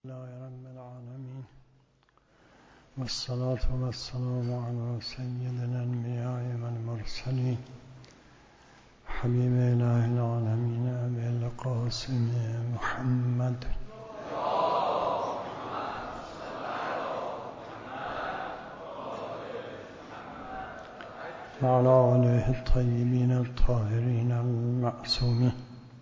لله رب العالمين والصلاة والسلام على سيد الأنبياء والمرسلين حبيب إله العالمين أبي القاسم محمد وعلى آله الطيبين الطاهرين المعصومين.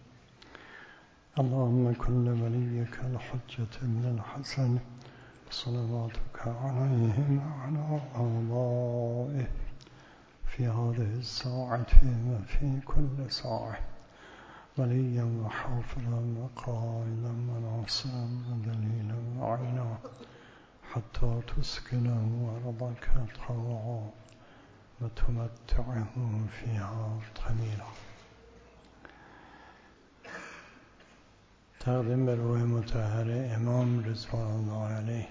اللهم كن وليك الحجة ابن الحسن صلواتك عليه وعلى آبائه في هذه الساعة وفي كل ساعة وليا وحافظا وقائدا وناصرا ودليلا وعينا حتى تسكنه أرضك طوعا وتمتعه فيها طويلا. تقدیم به روح مطهر امام رضوان الله علیه،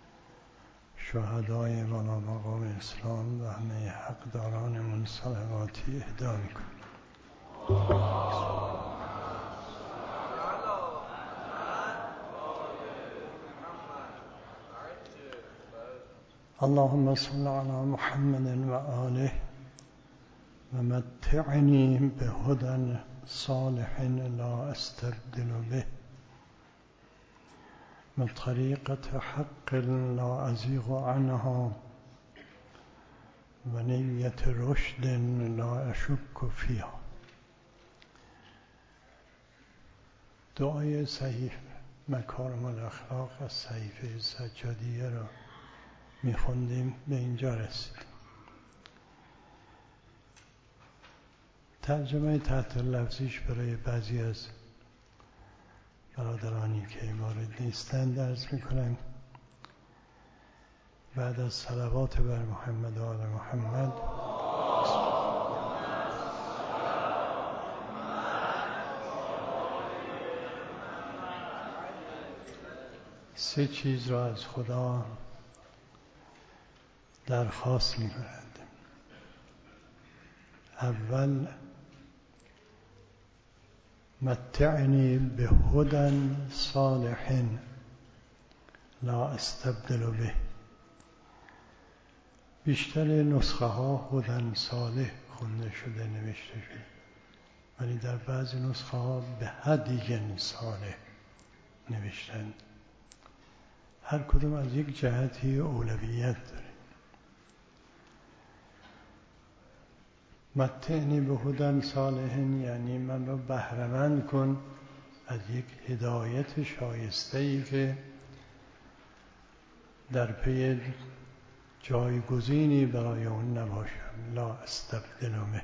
شهدای والا مقام اسلام و همه حقدارانمون صلواتی اهدا میکنم. اللهم صل على محمد و آله و متعنی بهدى صالح لا استبدل به و طریقة حق لا ازیغ عنها و نیت رشد لا اشک فیها. دعای صحیح مکارم الاخلاق از صحیفه سجادیه را میخوندیم، به اینجا رسید. ترجمه تحت لفظیش برای بعضی از برادرانی که وارد نیستند عرض میکنم. بعد از صلوات بر محمد و آل محمد، سه چیز را از خدا درخواست میکنند. اول، متعنی بهدى صالح لا استبدل به. بیشتر نسخه ها هدى صالح خونده شده، نوشته شده، ولی در بعضی نسخه ها به هدی صالح نوشتند. هر کدوم از یک جهتی اولویت داره. متعنی به هدى صالح یعنی من را بهره‌مند کن از یک هدایت شایسته‌ای که در پی جایگزینی برای اون نباشم. لا استبدل به.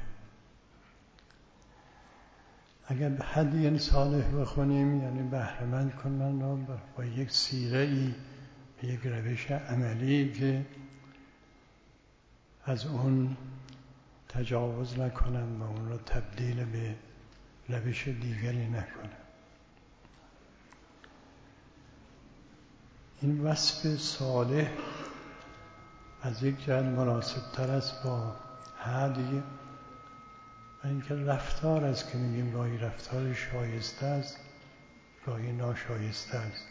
اگر به هدی صالح بخونیم یعنی بهره‌مند کن من را با یک سیره‌ای، یک روش عملی که از اون تجاوز نکنم و اون را تبدیل به روش دیگری نکنم. این وصف صالح از یک جهت مناسب تر است با هدی، و اینکه رفتار است که میگیم گاهی رفتار شایسته است، گاهی ناشایسته است.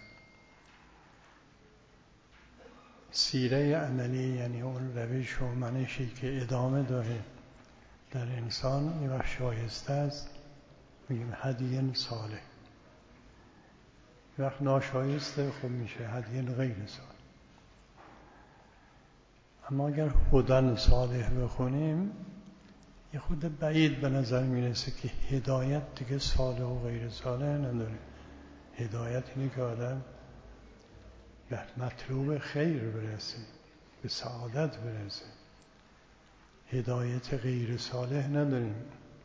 سیره عملی یعنی اون روش و منشی که ادامه داره در انسان، این وقت شایسته است، میگیم هدی صالح. وقت ناشایسته خب میشه هدی غیر صالح. اما اگر هدى صالح بخونیم یه خود بعید به نظر میرسه که هدایت دیگه صالح و غیر صالح نداره. هدایت اینه که آدم به مطلوب خیر برسه، به سعادت برسه. هدایت غیر صالح نداریم.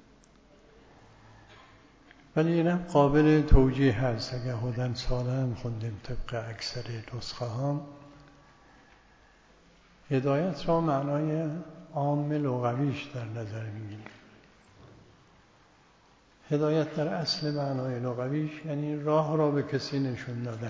ولی اینم قابل توجیه هست. اگر هدى صالح هم خوندیم طبق اکثر نسخه ها، هدایت را معنای عام لغویش در نظر میگیریم. هدایت در اصل معنای لغویش یعنی راه را به کسی نشون دادن.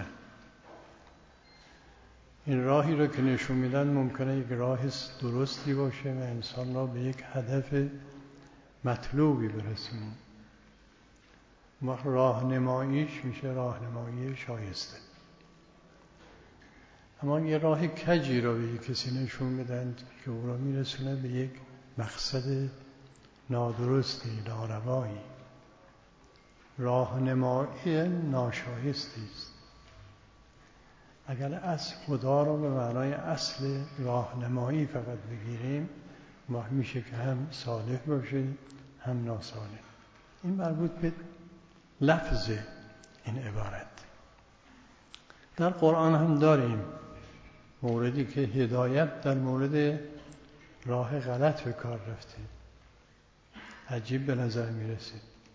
این راهی را که نشون میدن ممکنه یک راه درستی باشه و انسان را به یک هدف مطلوبی برسونه. وقت راهنماییش میشه راهنمایی شایسته. اما یه راه کجی را به کسی نشون بدن که او را میرسونه به یک مقصد نادرستی، ناروایی، راهنمایی ناشایستی است. اگر از خدا را به معنای اصل راهنمایی فقط بگیریم، میشه که هم صالح باشه هم ناصالح. این مربوط به لفظ این عبارت. در قرآن هم داریم موردی که هدایت در مورد راه غلط به کار رفته. عجیب به نظر میرسه.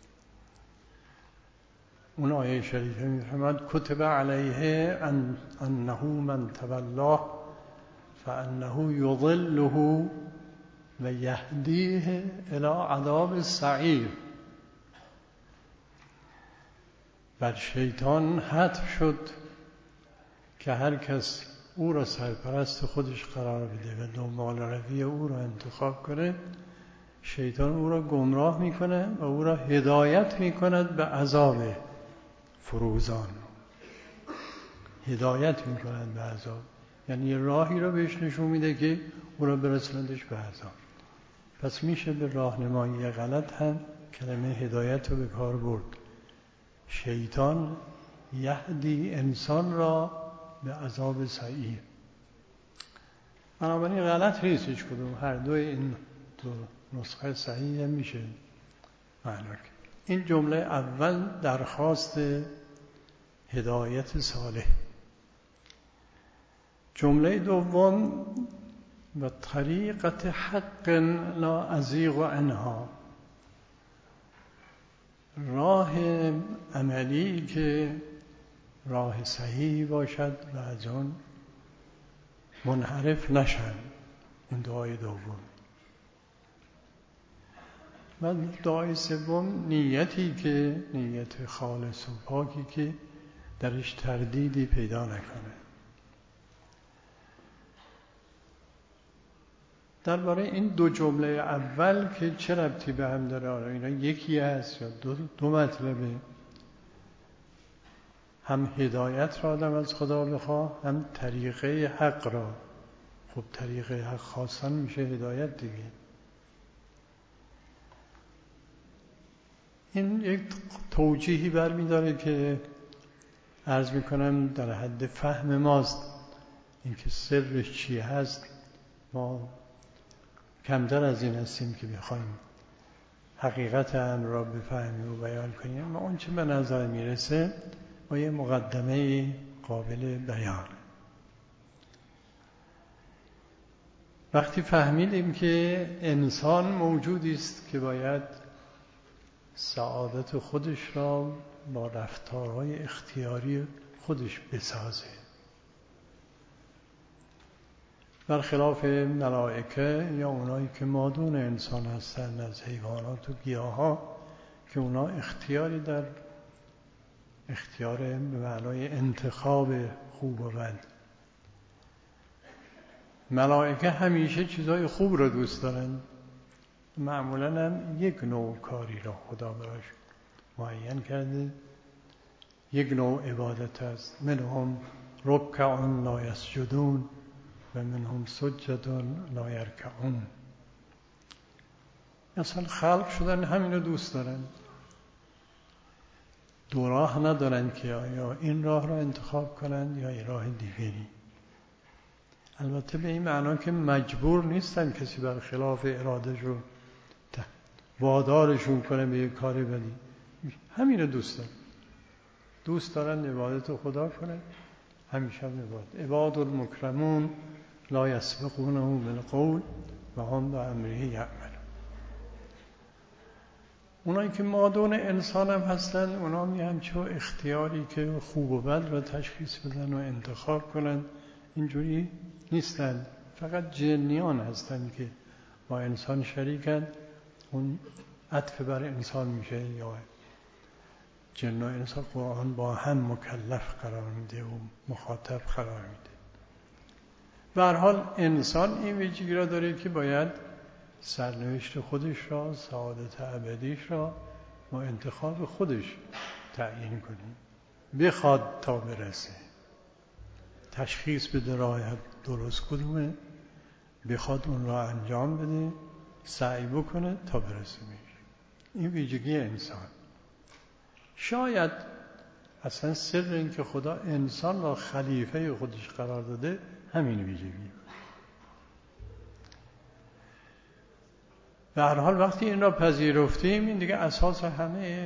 اون آیه شریفه میفرماد کتب علیه انه من تولاه فانه یضله و یهدیه الی عذاب السعیر. بر شیطان حتم شد که هر کس او را سرپرست خودش قرار بده و دنبال روی او را انتخاب کنه، شیطان او را گمراه میکنه و او را هدایت میکند به عذاب فروزان. هدایت میکند به عذاب، یعنی یه راهی را بهش نشون میده که او را برسوندش به عذاب. پس میشه به راهنمایی غلط هم کلمه هدایت رو به کار برد. شیطان یهدی انسان را به عذاب سعیر. بنابراین غلط نیست هیچ کدوم، هر دوی این دو نسخه صحیح میشه معنا کرد. این جمله اول درخواست هدایت صالح. جمله دوم و طریقت حق لا ازیغ عنها، راه عملی که راه صحیح باشد و از آن منحرف نشن. این دعای دوم. و دعای سوم نیتی که نیت خالص و پاکی که درش تردیدی پیدا نکنه. درباره این دو جمله اول که چه ربطی به هم داره، اینا یکی هست یا دو مطلبه؟ هم هدایت را آدم از خدا بخواه، هم طریقه حق را. خب طریقه حق خواستن میشه هدایت دیگه. این یک توجیهی برمی‌داره که عرض میکنم در حد فهم ماست. اینکه سرش چی هست ما کمتر از این هستیم که بخوایم حقیقت امر را بفهمیم و بیان کنیم. ما اون چه به نظر میرسه با یه مقدمه قابل بیان. وقتی فهمیدیم که انسان موجودی است که باید سعادت خودش را با رفتارهای اختیاری خودش بسازه، برخلاف ملائکه یا اونایی که مادون انسان هستند از حیوانات و گیاها که اونا اختیاری در اختیار به معنای انتخاب خوب و بد. ملائکه همیشه چیزای خوب را دوست دارن، معمولا هم یک نوع کاری را خدا براش معین کرده، یک نوع عبادت است. منهم رکعون لا یسجدون و منهم سجدون لا یرکعون. اصلا خلق شدن همین رو دوست دارن. دو راه ندارن که آیا این راه را انتخاب کنند یا این راه دیگری. البته به این معنا که مجبور نیستن کسی برخلاف اراده رو وادارشون کنه به یک کاری بدی. همین رو دوست دارن عبادت خدا کنن، همیشه عباد المکرمون لا یسبقونه بالقول و هم بامره یعملون. اونایی که مادون انسان هم هستن، اونا همچون اختیاری که خوب و بد را تشخیص بدن و انتخاب کنن اینجوری نیستن. فقط جنیان هستن که با انسان شریکن، اون عطف بر انسان میشه یا جن و انسان قرآن با هم مکلف قرار میده و مخاطب قرار میده. به هر حال انسان این ویژگی را داره که باید سرنوشت خودش را، سعادت ابدیش را با انتخاب خودش تعیین کنه، بخواد تا برسه. تشخیص بده راه درست کدومه، بخواد اون را انجام بده، سعی بکنه تا برسه بهش. این ویژگی انسان. شاید اصلا سر این که خدا انسان را خلیفه خودش قرار داده همین ویژگی. به هر حال وقتی این را پذیرفتیم، این دیگه اساس همه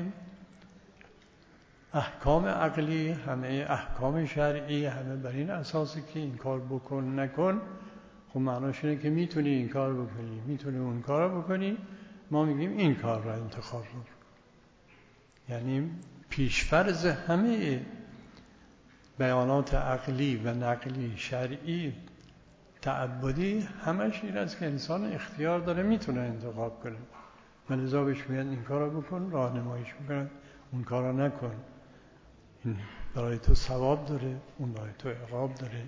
احکام عقلی، همه احکام شرعی، همه بر این اساسی که این کار بکن نکن. خب معناش اینه که میتونی این کار بکنی، میتونی اون کار بکنی، ما میگیم این کار را انتخاب کن. یعنی پیشفرض همه بیانات عقلی و نقلی شرعی تعبدی همش این است که انسان اختیار داره، میتونه انتخاب کنه. من لذا بهش میگن این کار رو بکن، راهنماییش میکنن اون کار رو نکن، این برای تو ثواب داره، اون برای تو عقاب داره.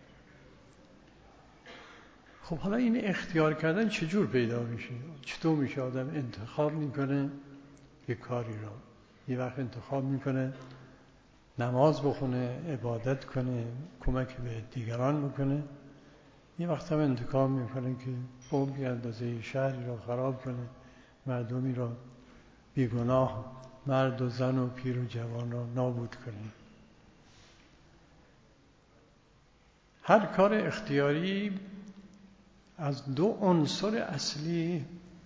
خب حالا این اختیار کردن چجور پیدا میشه؟ چطور میشه آدم انتخاب میکنه یک کاری را؟ یه وقت انتخاب میکنه نماز بخونه، عبادت کنه، کمک به دیگران بکنه. یه وقت هم انتخاب میکنه که بمب بیاندازه، شهری را خراب کنه، مردمی را بیگناه، مرد و زن و پیر و جوان را نابود کنه. هر کار اختیاری از دو عنصر اصلی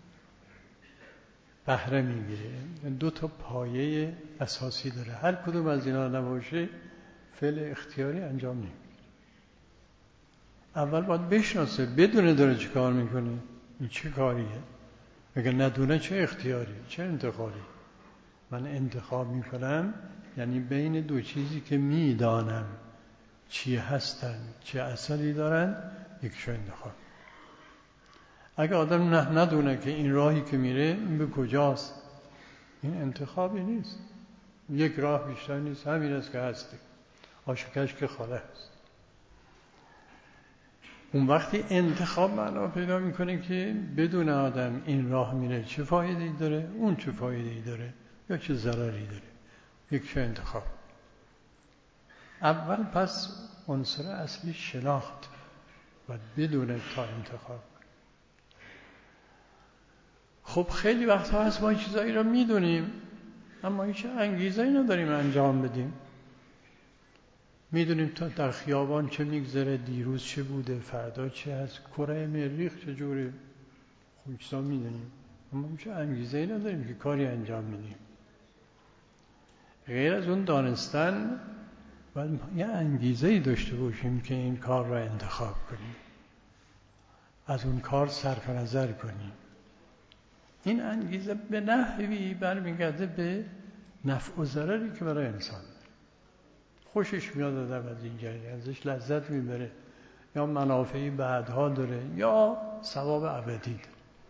بهره میگیره، دو تا پایه اساسی داره. هر کدوم از اینا نباشه فعل اختیاری انجام نمیشه. اول باید بشناسه، بدونه داره چه کار میکنه، این چه کاریه. اگر ندونه چه اختیاری، چه انتخابی. من انتخاب میکنم یعنی بین دو چیزی که میدانم چی هستن، چه اثری دارن، یکیشو انتخاب. اگر آدم ندونه که این راهی که میره این به کجاست، این انتخابی نیست. یک راه بیشتر نیست، همین است که هستی، آشکش که خاله هست. اون وقتی انتخاب معنا پیدا میکنه که بدون آدم این راه میره چه فایده‌ای داره، اون چه فایده‌ای داره یا چه ضرری داره. یکیشو انتخاب. اول پس عنصر اصلی شناخت و بدون تا انتخاب. خب خیلی وقتا هست ما این چیزایی رو میدونیم اما هیچ انگیزه‌ای نداریم انجام بدیم. میدونیم تا در خیابان چه میگذره، دیروز چه بوده، فردا چه هست، کره مریخ چجوره، خب چیزا میدونیم اما هیچ انگیزه‌ای نداریم که کاری انجام بدیم. غیر از اون دانستن باید یه انگیزه‌ای داشته باشیم که این کار را انتخاب کنیم، از اون کار صرف نظر کنیم. این انگیزه به نحوی برمیگرده به نفع و ضرری که برای انسان خوشش میاد، آدم از این جایی ازش لذت میبره، یا منافعی بعدها داره یا ثواب ابدی داره.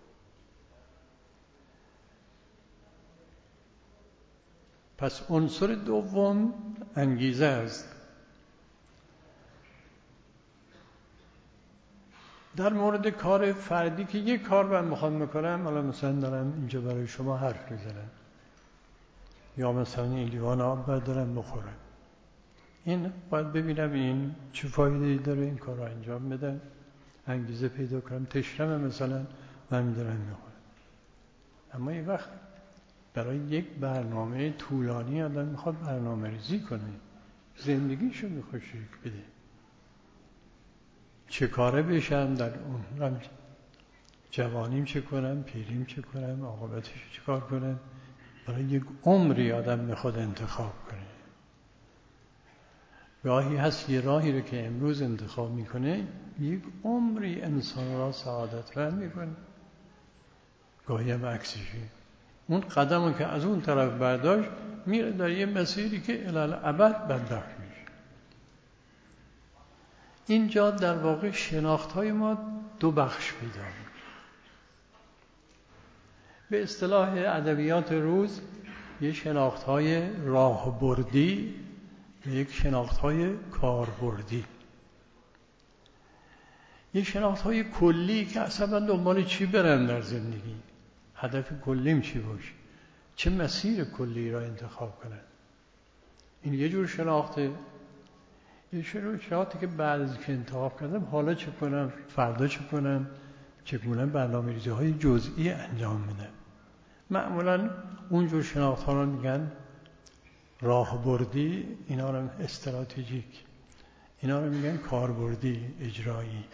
پس عنصر دوم انگیزه است. در مورد کار فردی که یک کار من میخوام میکنم، حالا مثلا دارم اینجا برای شما حرف میزنم یا مثلا این لیوان آب بردارم بخورم، این باید ببینم این چه فایده‌ای داره، این کار رو انجام بدم، انگیزه پیدا کنم. تشنمه مثلا من میدارم میخورم. اما یه وقت برای یک برنامه طولانی آدم میخواد برنامه ریزی کنه، زندگیشو میخواد شکل بده، چه کاره بشم در اون جوانیم، چه کنم پیریم، چه کنم عاقبتش چه کار کنم. برای یک عمری آدم میخواد انتخاب کنه. راهی هست یه راهی رو که امروز انتخاب میکنه یک عمری انسان را سعادتمند میکنه. گاهی هم عکسشه، اون قدم رو که از اون طرف برداشت میره در یه مسیری که الالعبد بدبخت میشه. اینجا در واقع شناخت‌های ما دو بخش پیدا میکنه. به اصطلاح ادبیات روز یه شناخت‌های راهبردی و یک شناخت‌های کاربردی. یه شناخت‌های کلی که اصلا دنبال چی برم در زندگی، هدف کلیم چی باشه، چه مسیر کلی را انتخاب کنن. این یه جور شناخته. یه شروعاتی که بعد از که انتخاب کردم حالا چه کنم، فردا چه کنم، چگونه برنامه‌ریزی های جزئی انجام میدم. معمولا اونجور شناخت ها رو میگن راهبردی، اینا رو استراتژیک، اینا رو میگن کاربردی، اجرایی.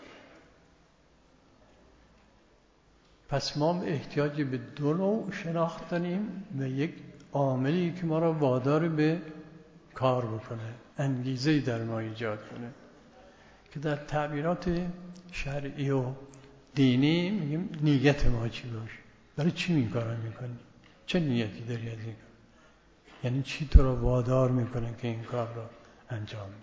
پس ما احتیاج به دو نوع شناخت داریم و یک عاملی که ما را وادار به کار بکنه، انگیزه‌ای در ما ایجاد کنه، که در تعبیرات شرعی و دینی میگیم نیت ما چی باشه، برای چی این کارو میکنی، چه نیتی داری از این کار، یعنی چی تو رو وادار میکنه که این کار رو انجام میدی.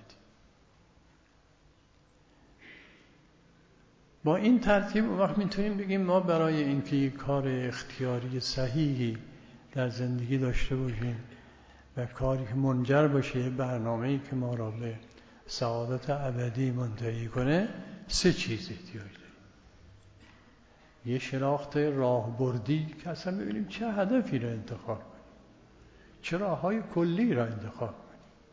با این ترتیب اون وقت میتونیم بگیم ما برای اینکه یک کار اختیاری صحیحی در زندگی داشته باشیم و کاری که منجر باشه، برنامه‌ای که ما را به سعادت ابدی منتهی کنه، سه چیز احتیاج داریم. یه شناخت راهبردی که اصلا ببینیم چه هدفی را انتخاب کنیم، چه راه‌های کلی را انتخاب کنیم.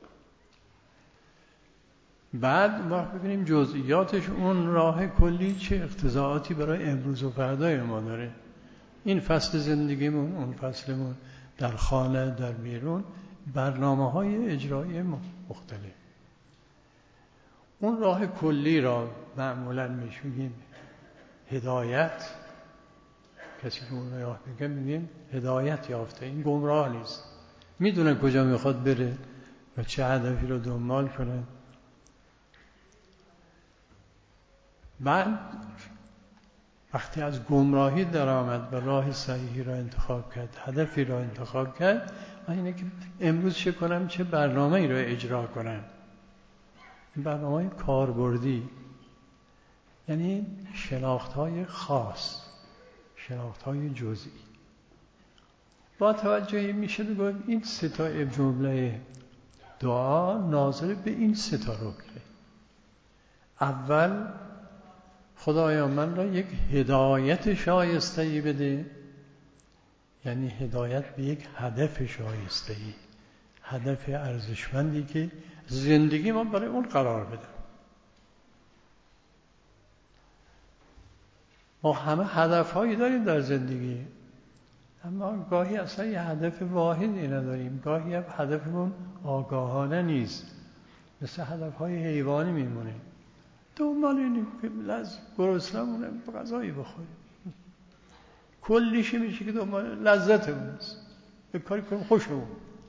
بعد وقت ببینیم جزئیاتش، اون راه کلی چه اقتضاعاتی برای امروز و فردای ما داره، این فصل زندگیمون، اون فصلمون، در خانه، در بیرون، برنامه‌های اجرایی مختلف. اون راه کلی را معمولاً میگیم هدایت. کسی که اون راه میگیم هدایت یافته، این گمراه نیست، میدونه کجا میخواد بره و چه هدفی رو دنبال کنه. بعد وقتی از گمراهی در آمد و راه صحیحی را انتخاب کرد، هدفی را انتخاب کرد، اینه که امروز چه کنم، چه برنامه‌ای را اجرا کنم. این برنامه کاربردی، یعنی شناخت‌های خاص، شناخت‌های جزئی. با توجه میشه بگویم این سه تا جمله دعا ناظر به این سه تا رکنه. اول، خدایا من را یک هدایت شایسته‌ای بده، یعنی هدایت به یک هدف شایسته‌ای، هدف ارزشمندی که زندگی ما برای اون قرار بده. ما همه هدف‌هایی داریم در زندگی، اما گاهی اصلا یه هدف واحدی نداریم، گاهی هم هدفمون آگاهانه نیست، مثل هدف‌های حیوانی میمونه، دنبال اینیم که گرسنه‌مونه غذایی بخوریم، کلیش میشه که دنبال لذتمون است، به کاری کنیم خوشمون،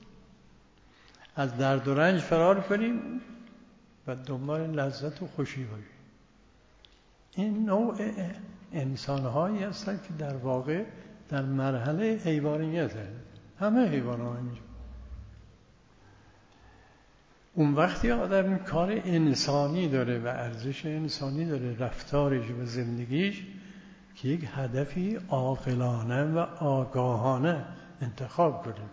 از درد و رنج فرار کنیم و دنبال لذت و خوشی باشیم. این نوع انسان‌هایی هستند که در واقع در مرحله حیوانیت هستند. همه حیوان‌ها اینجا. اون وقتی آدم کار انسانی داره و ارزش انسانی داره، رفتارش و زندگیش، که یک هدفی عاقلانه و آگاهانه انتخاب کنه.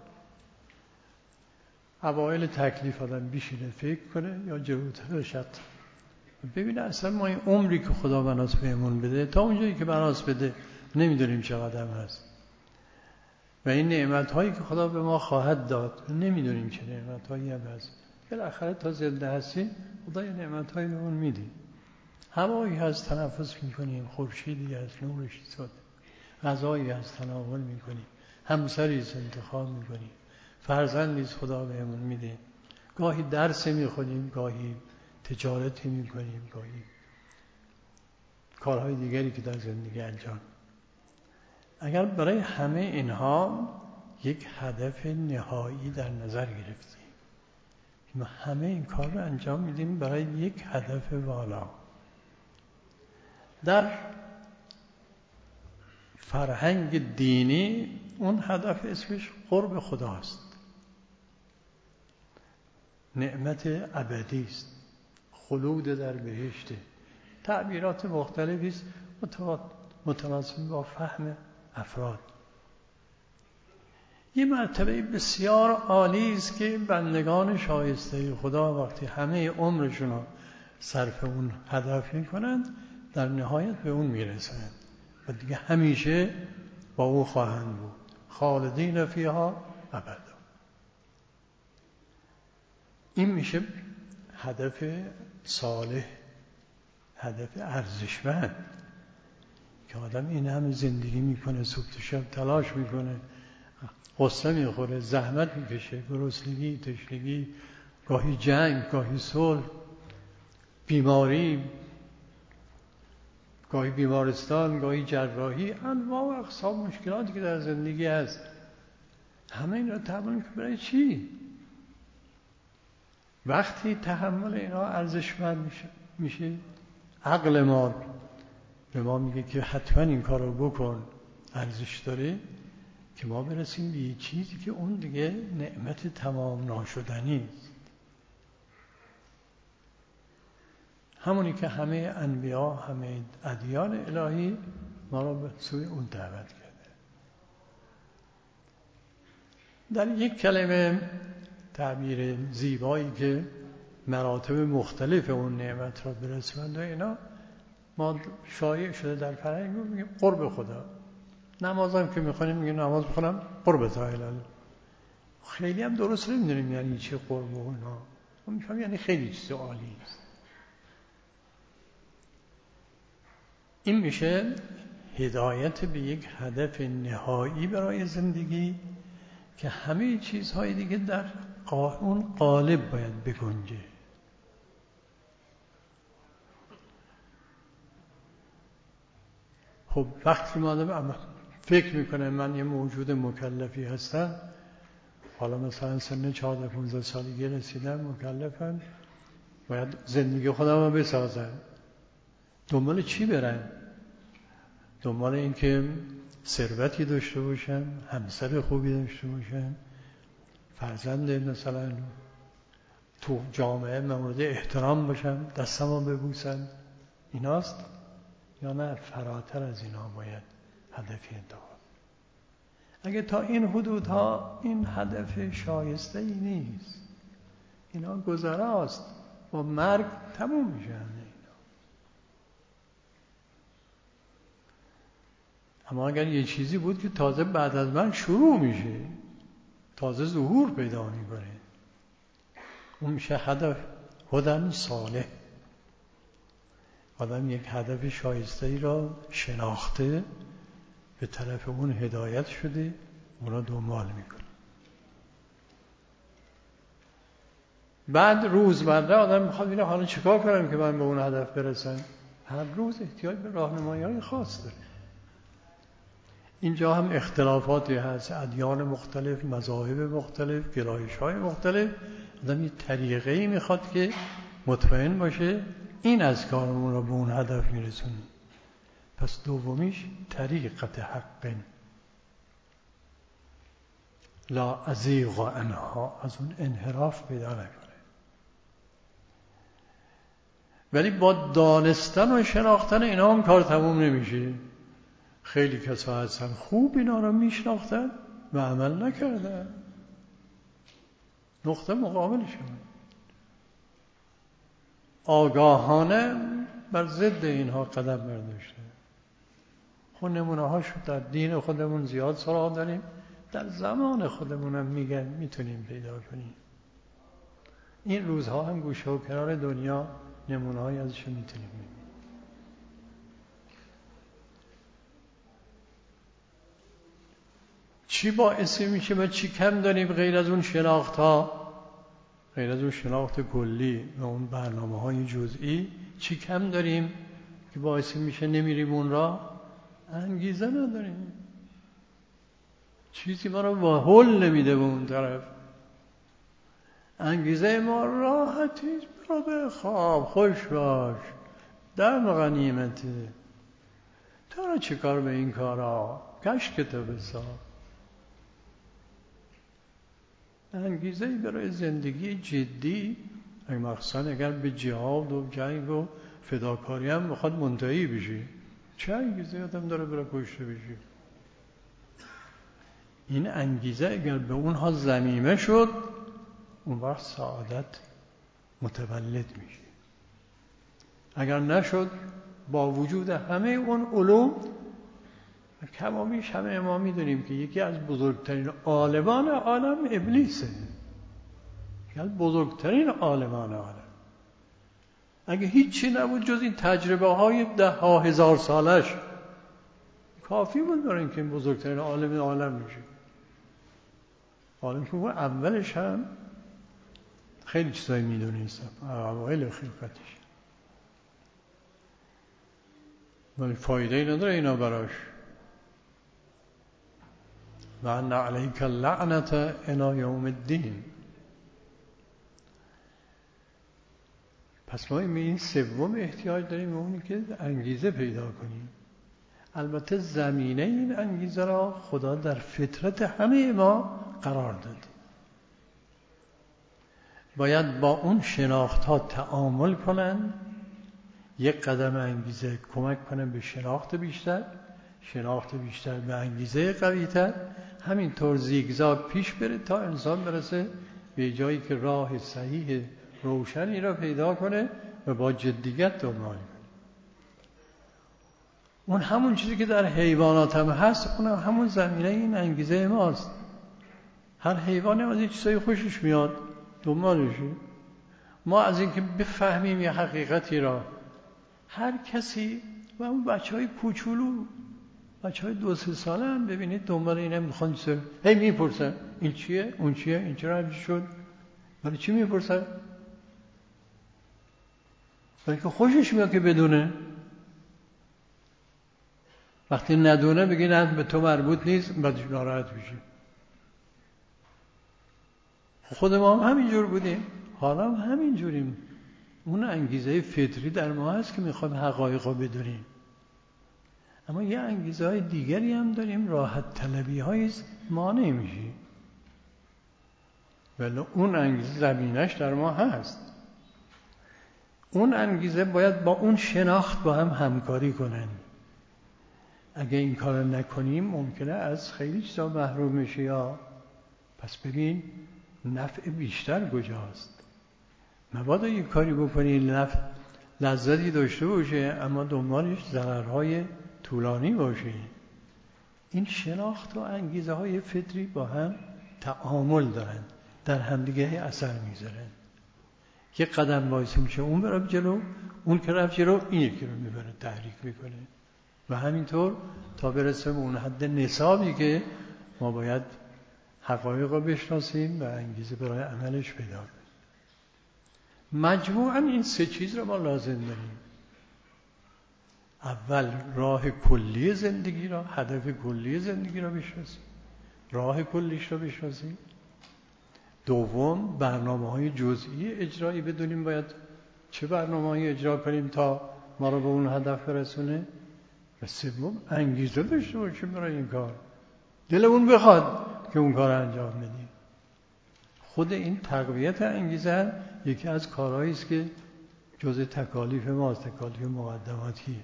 اوایل تکلیف آدم بشینه فکر کنه یا جلوتر شد ببینه اصلا ما این عمری که خدا بناس بهمون بده، تا اونجایی که بناس بده نمیدونیم چقدر هست، و این نعمت‌هایی که خدا به ما خواهد داد نمیدونیم چه نعمت‌هایی هست. بالاخره تا زنده هستیم خدا یه نعمت‌هایی بهمون میده، هوایی هست تنفس میکنیم، خورشیدی هست نورش ساده، غذایی هست تناول میکنیم، همسری هست انتخاب میکنیم، فرزندی است خدا بهمون میده، گاهی درس میخونیم، گاهی تجارتی میکنیم، گاهی کارهای دیگری که در زندگی انجام. اگر برای همه اینها یک هدف نهایی در نظر گرفتیم، ما همه این کار رو انجام میدیم برای یک هدف والا. در فرهنگ دینی اون هدف اسمش قرب خداست، نعمت ابدی است، خلود در بهشت. تعبیرات مختلفی است متناسب با فهم افراد. یه مرتبه بسیار عالی است که بندگان شایسته خدا وقتی همه عمرشون رو صرف اون هدف میکنند، در نهایت به اون میرسند و دیگه همیشه با او خواهند بود، خالدین فیها ابدا. این میشه هدف صالح، هدف ارزشمند که آدم این همه زندگی میکنه، صبح تا شب تلاش میکنه، قصه میخوره، زحمت میکشه، گرسنگی، تشنگی، گاهی جنگ، گاهی صلح، بیماری، گاهی بیمارستان، گاهی جراحی، انواع و اقسام مشکلاتی که در زندگی هست، همه این رو تحمل میکنه. برای چی؟ وقتی تحمل اینا ارزشمند میشه، عقل ما به ما میگه که حتما این کار رو بکن، ارزش داره، که ما برسیم به یه چیزی که اون دیگه نعمت تمام ناشدنی است. همونی که همه انبیا، همه ادیان الهی ما را به سوی اون دعوت کرده. در یک کلمه تعبیر زیبایی که مراتب مختلف اون نعمت را برسوند و اینا، ما شایع شده در فرهنگ میگیم قرب خدا. نمازم که میخونیم میگیم نماز بخونم قربت الهی. خیلی هم درست نمیدونیم یعنی چه قرب و اینا، ما میفهمیم یعنی خیلی چیز عالی است. این میشه هدایت به یک هدف نهایی برای زندگی که همه چیزهای دیگه در اون قالب باید بگنجه. خب وقتی ما آدم فکر میکنه من یه موجود مکلفی هستم، حالا مثلا سن 14-15 سالگی رسیدم، مکلفم، باید زندگی خودم رو بسازم. دنبال چی برم؟ دنبال این که ثروتی داشته باشم، همسر خوبی داشته باشم، فرزند مثلا تو جامعه مورد احترام باشم، دستمو ببوسن، ایناست؟ یا نه فراتر از اینا باید هدفی داشت؟ اگه تا این حدودها این هدف شایسته ای نیست، اینا گذراست، با مرگ تموم میشه اینا. اما اگر یه چیزی بود که تازه بعد از من شروع میشه، تازه ظهور پیدا میکنه، اون میشه هدف هدن صالح. آدم یک هدف شایسته ای را شناخته، به طرف اون هدایت شده، اون را دنبال میکنه. بعد روزمره آدم میخواد ببینه حالا چیکار کنم که من به اون هدف برسم. هر روز احتیاج به راهنمایی‌های خاص داره. اینجا هم اختلافاتی هست، ادیان مختلف، مذاهب مختلف، گرایش‌های مختلف. آدم یه طریقه‌ای میخواد که مطمئن باشه این از کارمون رو به اون هدف میرسونه. پس دومیش طریقت حق لا ازیغ عنها، از اون انحراف پیدا نکنه. ولی با دانستن و شناختن اینا هم کار تموم نمیشه. خیلی کسا هستن خوب اینا رو میشناختن و عمل نکردن. نقطه مقابلشون آگاهانه بر ضد اینها قدم برداشته. خب نمونه هاشو در دین خودمون زیاد سراغ داریم، در زمان خودمونم میگن میتونیم پیدا کنیم. این روزها هم گوشه و کنار دنیا نمونه های ازش میتونیم ببینیم. چی باعثی میشه و چی کم داریم غیر از اون شناخت ها، غیر از اون شناخت کلی و اون برنامه های جزئی، چی کم داریم که باعثی میشه نمیریم اون را؟ انگیزه نداریم. چیزی ما رو واهل نمیده به اون طرف. انگیزه ما راحتی، برو بخواب، خوش باش، دم غنیمته، تو را چه کار به این کارا، کشکتو بساز. انگیزه برای زندگی جدی، مخصوصا اگر به جهاد و جنگ و فداکاری هم بخواد منتهی بشه، چه انگیزه آدم داره برای کشته بشه؟ این انگیزه اگر به اونها ضمیمه شد، اون وقت سعادت متولد میشه. اگر نشد، با وجود همه اون علوم، کم و بیش همه ما میدونیم که یکی از بزرگترین عالمان عالم ابلیسه. یکی از بزرگترین عالمان عالم. اگه هیچی نبود جز این تجربه های 10,000 سالش کافی بود برای اینکه این بزرگترین عالم عالم میشه. عالم که اون اولش هم خیلی چیزایی میدونیستم اوایل خلقتش، ولی فایده ای نداره اینا براش. و ان علیک اللعنة الی یوم الدین. پس ما این سوم احتیاج داریم به اونی که انگیزه پیدا کنیم. البته زمینه این انگیزه را خدا در فطرت همه ما قرار داده. باید با اون شناخت ها تعامل کنن، یک قدم انگیزه کمک کنن به شناخت بیشتر، شناخت بیشتر به انگیزه قوی‌تر، همینطور زیگزاگ پیش بره تا انسان برسه به جایی که راه صحیح روشنی را پیدا کنه و با جدیت دنبال کنه. اون همون چیزی که در حیوانات هم هست، اون همون زمینه این انگیزه ماست. هر حیوانی از این چیزای خوشش میاد دنبالشه. ما از اینکه بفهمیم یه حقیقتی را، هر کسی و اون بچهای کوچولو، بچهای 2-3 ساله هم ببینید دنبال اینه میخوان چیزا هی میپرسن این چیه اون چیه این چرا همچین شد. برای چی میپرسن؟ برای که خوشش میاد که بدونه. وقتی ندونه بگی نه به تو مربوط نیست، بعدش ناراحت میشه. خود ما هم همینجور بودیم، حالا هم همینجوریم. اون انگیزه فطری در ما هست که میخوایم حقایق رو بدونیم، اما یه انگیزه های دیگری هم داریم، راحت طلبی های مانع میشه، ولی اون انگیزه زمینش در ما هست. اون انگیزه باید با اون شناخت با هم همکاری کنن. اگه این کار نکنیم ممکنه از خیلی چیزا محروم میشه. یا پس ببین نفع بیشتر کجاست. مبادا یک کاری بکنی نفع لذتی داشته باشه اما دنبالش ضررهای طولانی باشه. این شناخت و انگیزه های فطری با هم تعامل دارن، در همدیگه اثر میذارن. یک قدم وایس میشه اون بره جلو، اون که رفت جلو این یکی رو میبره تحریک میکنه و همینطور تا برسه به اون حد نصابی که ما باید حقایق رو بشناسیم و انگیزه برای عملش پیدا کنیم. مجموعاً این 3 چیز رو ما لازم داریم. اول راه کلی زندگی را، هدف کلی زندگی را بشناسیم، راه کلیش را بشناسیم. دوم برنامه‌های جزئی اجرایی بدونیم باید چه برنامه‌ای اجرا کنیم تا ما رو به اون هدف برسونه. و سوم انگیزه داشته باشیم برای این کار، دلمون بخواد که اون کار انجام بدیم. خود این تقویت انگیزه یکی از کارهایی است که جزء تکالیف ماست، تکالیف مقدماتیه.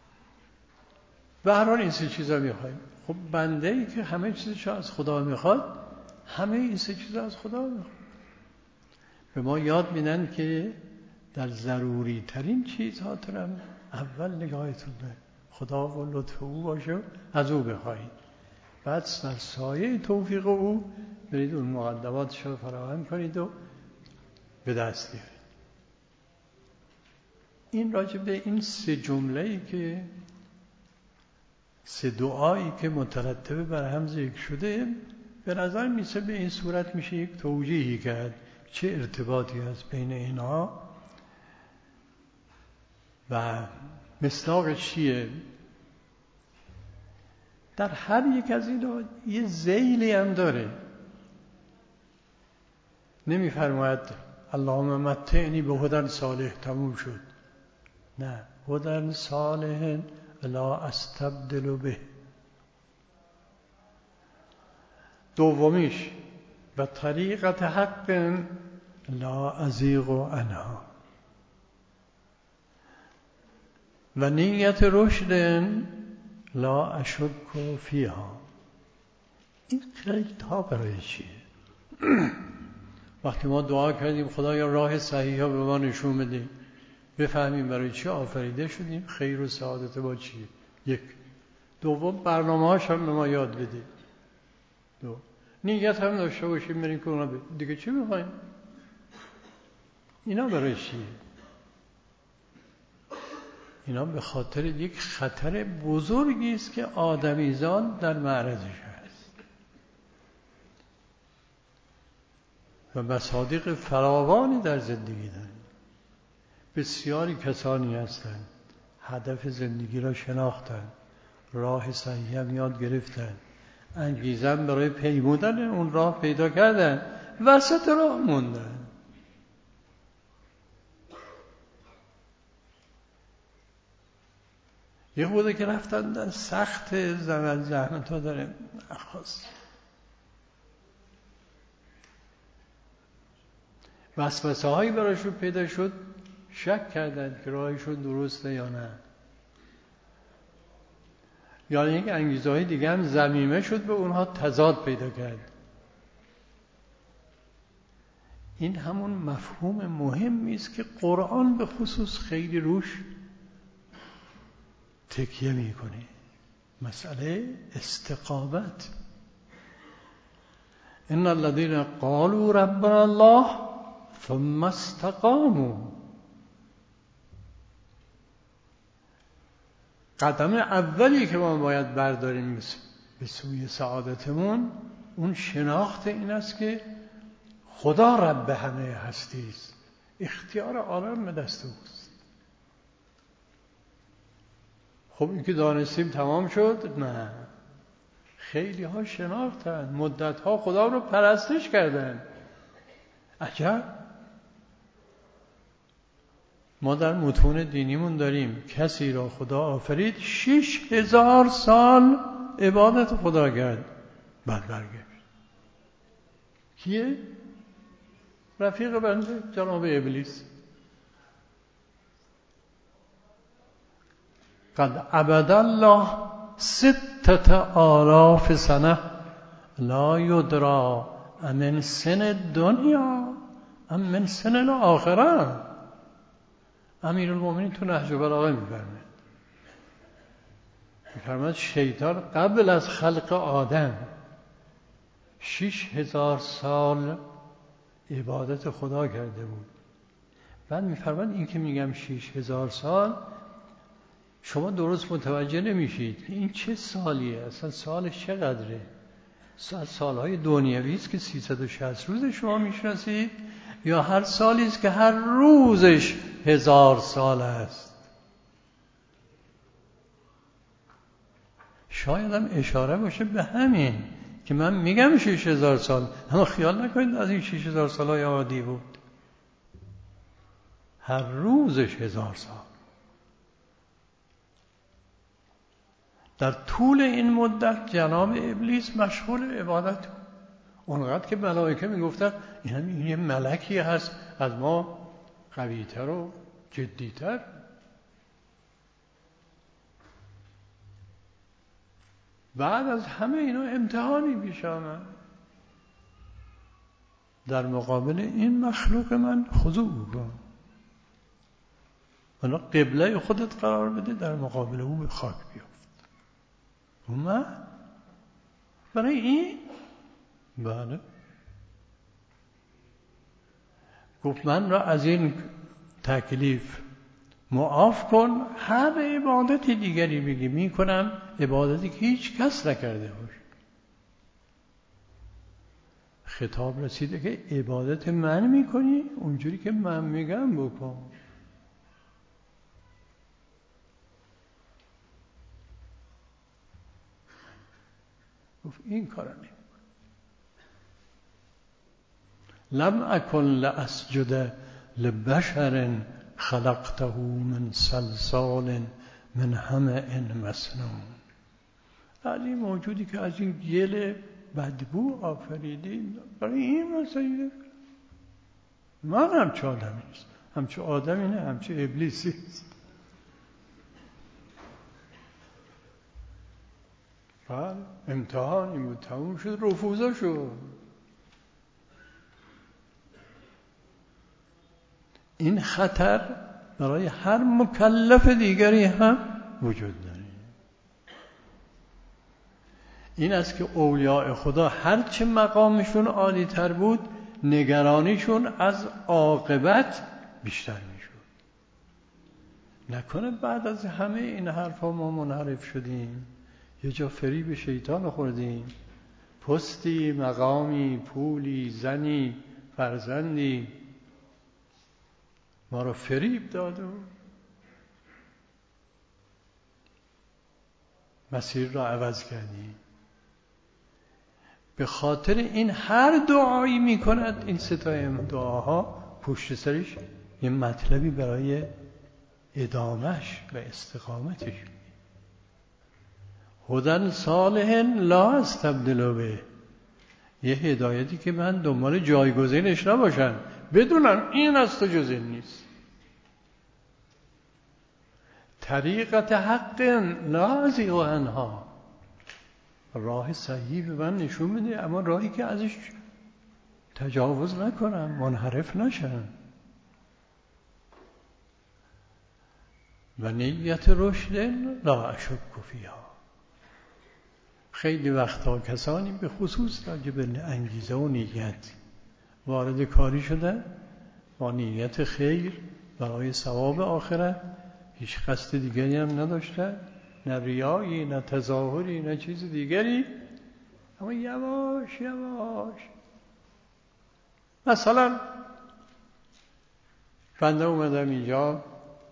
به هر حال این 3 چیزا میخوایم. خب بنده ای که همه چیزش از خدا میخواد، همه این 3 چیزا از خدا میخواد. به ما یاد میدن که در ضروری ترین چیزها ترم اول نگاهتون به خدا و لطف او باشه، از او بخواهید، بعد در سایه توفیق او برید اون مقدماتش رو فراهم کنید و به دست بیارید. این راجع به این 3 جمله‌ای که 3 دعایی که مترتب بر هم ذکر شده، به نظر میسه به این صورت میشه یک توجیهی کرد چه ارتباطی هست بین اینها و مصداقش چیه. در هر یک از اینا یه ذیلی هم داره. نمیفرماید اللهم متعنی به هدی صالح تموم شد، نه، هدی صالح لا استبدل به. دومیش و طریقت حق لا ازیغ عنها و نیت رشد لا اشک فیها. این قید ها برای چیه؟ وقتی ما دعا کردیم خدایا راه صحیح ها به ما نشون بده، بفهمیم برای چی آفریده شدیم، خیر و سعادت با چیه. یک. دوم برنامه هاش هم به ما یاد بده. دو. نیت هم داشته باشیم بریم که اونا دیگه چی میخوایم؟ اینا برای چیه؟ اینا به خاطر یک خطر بزرگی است که آدمیزاد در معرضش هست و مصادیق فراوانی در زندگی دارن. بسیاری کسانی هستند هدف زندگی را شناختن، راه صحیح هم یاد گرفتن، انگیزه برای پیمودن اون راه پیدا کردن، وسط راه موندن. یه بوده که رفتن در سخت زحمت ها داره نخواست، وسوسه هایی براشون پیدا شد، شک کردند که راهشون درسته یا نه، یا یک انگیزه های دیگه هم ضمیمه شد به اونها تضاد پیدا کرد. این همون مفهوم مهمی است که قرآن به خصوص خیلی روش تکیه میکنه، مسئله استقامت. ان الذين قالوا ربنا الله ثم استقاموا. قدم اولی که ما باید برداریم به سوی سعادتمون اون شناخت این است که خدا رب همه هستی است، اختیار عالم به دست اوست. خب این که دانستیم تمام شد؟ نه، خیلی ها شناختن، مدت ها خدا رو پرستش کردن. عجب، ما در متون دینیمون داریم کسی را خدا آفرید 6000 سال عبادت خدا کرد بعد برگشت. کیه؟ رفیق بنده جناب ابلیس. قد عبد الله 6000 سنه لا یدرا من سن الدنیا ام من سن الاخره. امیرالمومنین تو نهج البلاغه میفرماید شیطان قبل از خلق آدم 6000 سال عبادت خدا کرده بود. بعد میفرماید این که میگم 6000 سال شما درست متوجه نمیشید که این چه سالیه، اصلا سالش چقدره. سالهای دنیوی است که 360 روز شما میشناسید، یا هر سالی است که هر روزش 1000 سال است. شاید هم اشاره باشه به همین که من میگم 6000 سال، اما خیال نکنید از این 6000 سالهای عادی بود، هر روزش 1000 سال. در طول این مدت جناب ابلیس مشغول عبادت بود، اونقدر که ملائکه میگفتن این یه ملکی هست از ما قوی‌تر و جدی‌تر. بعد از همه اینا امتحانی پیش آمد. در مقابل این مخلوق من خضوع کن، اونا قبله خودت قرار بده، در مقابل او به خاک بیفت. اومد برای این بله گفت من را از این تکلیف معاف کن، هر عبادتی دیگری بگی میکنم، عبادتی که هیچ کس نکرده باشه. خطاب رسیده که عبادت من میکنی اونجوری که من میگم بکن. گفت این کار نمی لم اکن لاسجد لبشر خلقته من صلصال من حمأ مسنون. از این موجودی که از این گل بدبو آفریدی، برای این مسئله من همچه آدمی نیست، همچه آدمی نه، همچه ابلیسی است. بعد امتحانی بود، تموم شد، رفوزا شد. این خطر برای هر مکلف دیگری هم وجود داره. این است که اولیاء خدا هرچه مقامشون عالی تر بود، نگرانیشون از عاقبت بیشتر میشد. نکنه بعد از همه این حرفا ما منحرف شدیم، یه جا فریب شیطان خوردیم، پستی، مقامی، پولی، زنی، فرزندی ما رو فریب داد و مسیر را عوض کردیم. به خاطر این هر دعایی میکند، این ستای دعاها پشت سرش یه مطلبی برای ادامش و استقامتش. هدن صالح لا استبدل به، یه هدایتی که من دنبال جایگزینش نباشم، بدونم این از تو جز این نیست. طریقت حق لا ازیغ عنها، راه صحیح به من نشون میده، اما راهی که ازش تجاوز نکنم، منحرف نشم. و نیت رشد لا اشک فیها. خیلی وقتا کسانی به خصوص راجع به انگیزه و نیت وارد کاری شدن با نیت خیر برای ثواب آخرت، هیچ قصد دیگری هم نداشتن، نه ریایی، نه تظاهری، نه چیز دیگری، اما یواش یواش. مثلا بنده اومدم اینجا،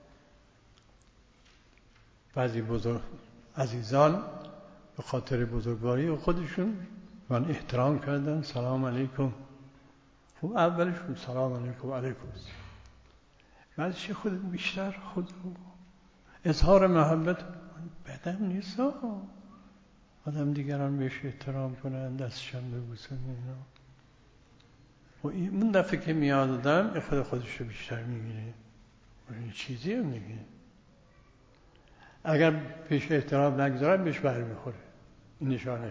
بعضی عزیزان به خاطر بزرگواری خودشون من احترام کردن، سلام علیکم. خب اولش سلام علیکم علیکم، بعدش خود بیشتر خود اظهار محبت بدم نیست، آدم دیگران بهش احترام کنن، دستشم ببوسن اینا. و اون دفعه که میاد آدم خودش رو بیشتر میگیره، این چیزی هم میگه. اگر پیش احترام نگذارن بهش بر میخوره، این نشانش.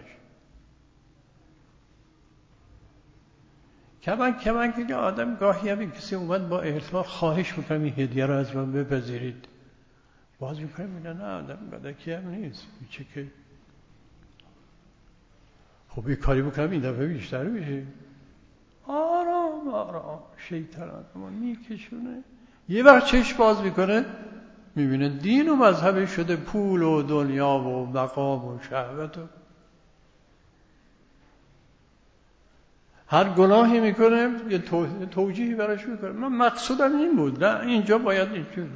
کمان که آدم گاهی هم کسی اومد با احترام خواهش میکنم این هدیه رو از من بپذیرید، باز میکنم میگه نه آدم بدکی هم نیست، چه که خب یه کاری بکنم این دفعه بیشتر میشه. آرام آرام شیطان آدم میکشونه، یه وقت چشم باز میکنه میبینه دین و مذهب شده پول و دنیا و مقام و شهوت و هر گناهی میکنه یه توجیهی براش میکنه. من مقصودم این بود، نه اینجا باید اینجوری.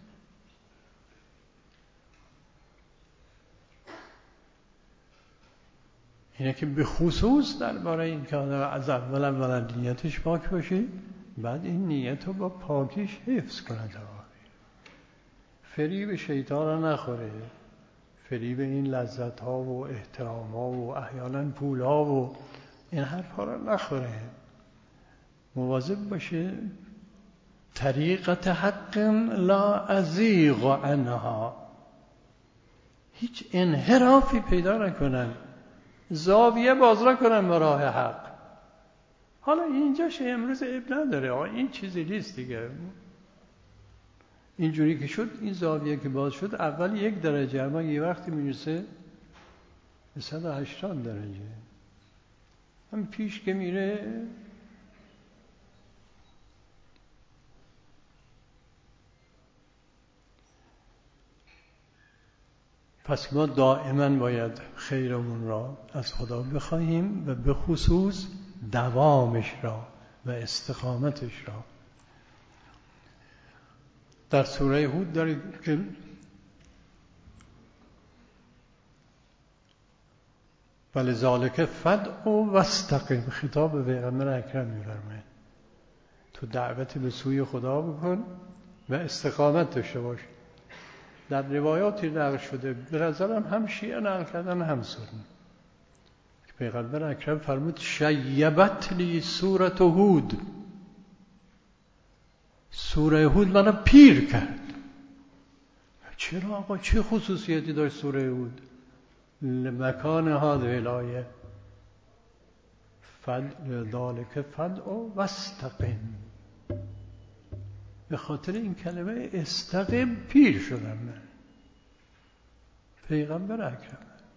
اینه که به خصوص درباره این که از اول نیتش پاک باشی، بعد این نیت رو با پاکیش حفظ کنه، فریب شیطان رو نخوره، فریب این لذت ها و احترام ها و احیانا پول ها و این حرفا رو نخوره، مواظب باشه. طریقت حق لا ازیغ عنها، هیچ انحرافی پیدا نکنن، زاویه باز نکنن به راه حق. حالا اینجاش امروز عیب نداره، این چیزی نیست دیگه. اینجوری که شد، این زاویه که باز شد اول 1 درجه، اما یه وقتی میرسه به 180 درجه. هم پیش که میره پس ما دائما باید خیرمون را از خدا بخواهیم و به خصوص دوامش را و استقامتش را. در سوره هود دارید که ولذالک فدع واستقم، خطاب به پیغمبر اکرم می‌فرماید تو دعوت به سوی خدا بکن و استقامت داشته باش. در روایاتی نقل شده، به نظرم هم شیعه نقل کردن هم سنی، پیغمبر اکرم فرمود شیبت لی سوره هود، سوره هود منو پیر کرد. چرا آقا چه خصوصیتی داشت سوره هود؟ لمکان هذه الآیه ذالک فدع واستقم، به خاطر این کلمه استقم پیر شدم من. پیغمبر اکرم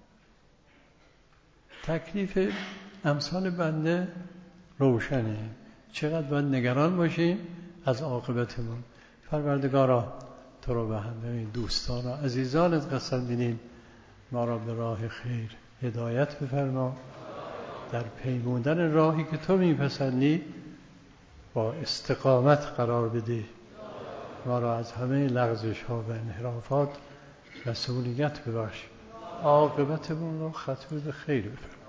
تکلیف امثال بنده روشنه، چقدر باید نگران باشیم از عاقبتمون. پروردگارا تو رو و همه دوستان و عزیزانت قسم می‌دیم ما را به راه خیر هدایت بفرما، در پیمودن راهی که تو میپسندی با استقامت قرار بده، ما را از همه لغزش ها و انحرافات مسئولیت ببخش، عاقبتمون رو ختم به خیر بفرما.